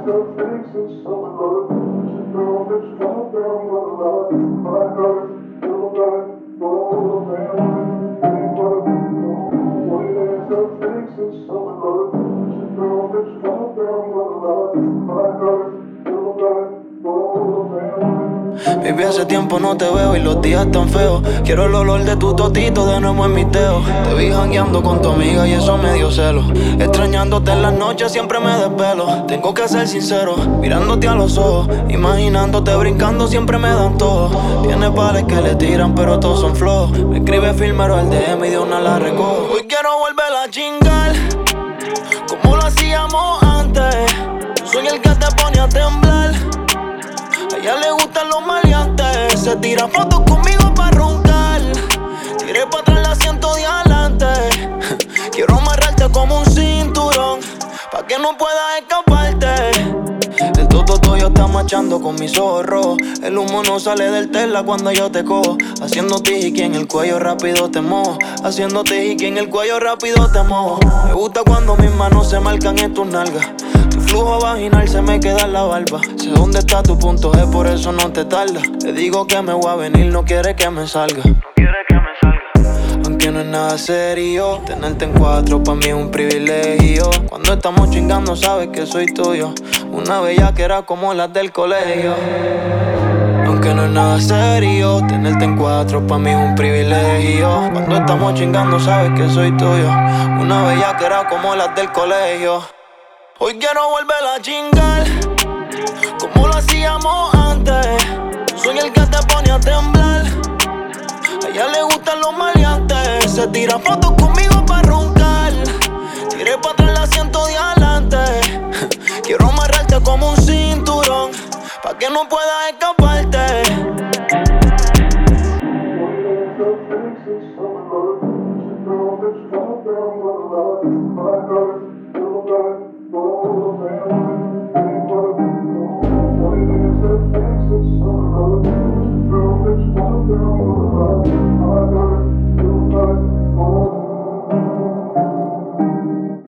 Baby, hace tiempo no te veo y los días tan feos. Quiero el olor de tu totito de nuevo en mis dedos. Te vi jangueando con tu amiga y eso me dio celo. Extrañándote en las noches siempre me desvelo. Tengo que ser sincero, mirándote a los ojos, imaginándote brincando siempre me dan todo. Tienes vales que le tiran pero todos son flojos. Me escribe filmero el DM y de una la recojo. Hoy quiero volver a chingar como lo hacíamos antes. Soy el que te pone a temblar. A ella le gustan los maleantes. Se tira fotos conmigo pa' roncar. Tiré pa' atrás el asiento de adelante. Quiero amarrarte como un cinturón pa' que no puedas escaparte. El toto tuyo está machando con mis ojos rojos. El humo no sale del tela cuando yo te cojo. Haciendo tiki en el cuello rápido te mojo. Haciendo tiki en el cuello rápido te mojo. Me gusta cuando mis manos se marcan en tus nalgas. Tu flujo vaginal se me queda en la barba. Sé dónde está tu punto G, por eso no te tarda. Le digo que me voy a venir, no quiere que me salga. Aunque no es nada serio, tenerte en cuatro pa' mí es un privilegio. Cuando estamos chingando sabes que soy tuyo. Una bellaquera como las del colegio. Aunque no es nada serio, tenerte en cuatro pa' mí es un privilegio. Cuando estamos chingando sabes que soy tuyo. Una bellaquera como las del colegio. Hoy quiero volver a chingar como lo hacíamos antes. Soy el que te pone a temblar. A ella le gustan los maleantes. Se tira fotos conmigo pa' roncar. Tiré pa' atrás el asiento de adelante. Quiero amarrarte como un cinturón pa' que no puedas escapar.